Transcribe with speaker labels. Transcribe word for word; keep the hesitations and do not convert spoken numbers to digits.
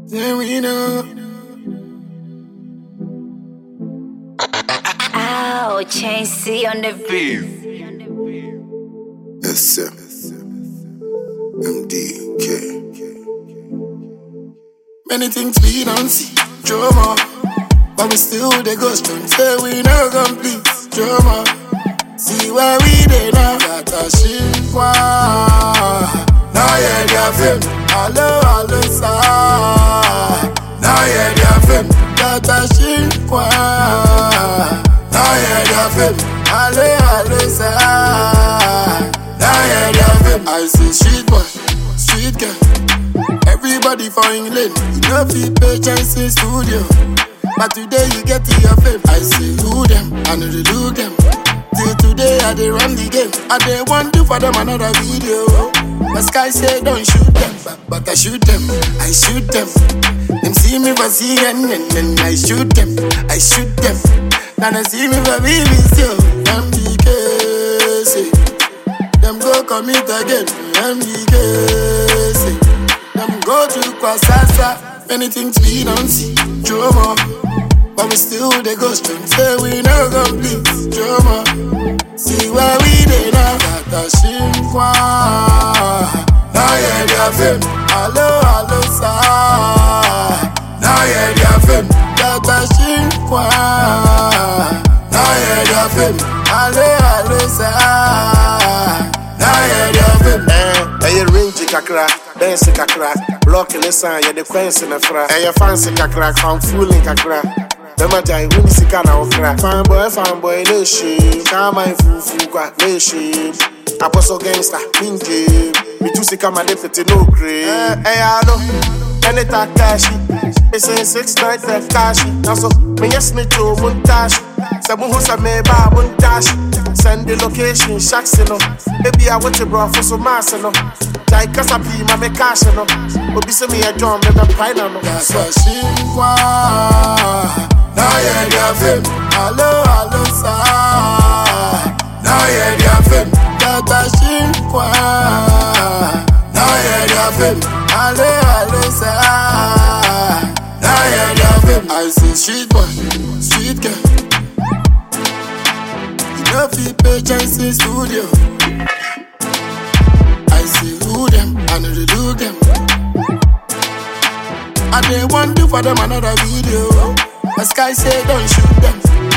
Speaker 1: Then we know.
Speaker 2: Ow, Chain C on the beat.
Speaker 1: Yes, sir. M D K. Many things we don't see, drama. But we still they go strong. Say we no complete, drama. See where we dey now. Got a shinkwa. Now yeah, they are fame. Hello, hello, sir. Now yeah, they are fame. Got a shinkwa. Now yeah, they are fame. Hello, hello, sir. Now yeah, they are fame. I see street boy, street girl. Everybody for England. You know fit pay chance in studio. But today you get to your fame. I see who them, I know they do them. Till today I they run the game. I they want to for them another video. The sky say don't shoot them, but, but I shoot them, I shoot them. Them see me for seeing and then I shoot them, I shoot them. Now they see me for baby still. M D K say, them go commit again. M D K say, them go to Kwasasa. Many things we don't see, drama. But we still they go strong. Say we no complete, drama. See where we dey now. Got a shinkwa. Now yeah, they are fame. Hello, hello, sir. Now yeah, they are fame. Got a shinkwa. Now yeah, they are fame. Hello, hello, sir. Now yeah, they are fame.
Speaker 3: Eh, eh, ringy kakra, dance kakra, block listen, yeah the queens in the fra. Eh, fancy kakra, I'm fooling kakra. The Majai win Sikana okra. Fine boy, fine boy, no shame. Come my foo foo kwa, no shame. Apostle gangster, minje. Me too sick my deputy no grade. Eh, eh, I know. And it a cashy. It's a six night that cashy. Now so, me yes me to montage. Sabu hosa me ba montage. Send the location, shacks no. Baby I want to bro for some mass no. Jai kasa pi ma me cash no. Obi se me a drum me be pine no.
Speaker 1: That's a shinkwa. Now yeah, they are fame. Hello, hello, sir. Now yeah, they are fame. Got a shinkwa. Now yeah, they are fame. Hello, hello, sir. Now yeah, they are fame. I see street boy, street girl. You know fit pay chance in studio. I see who them, I know they do them. And they want to for them another video. The sky say don't shoot them,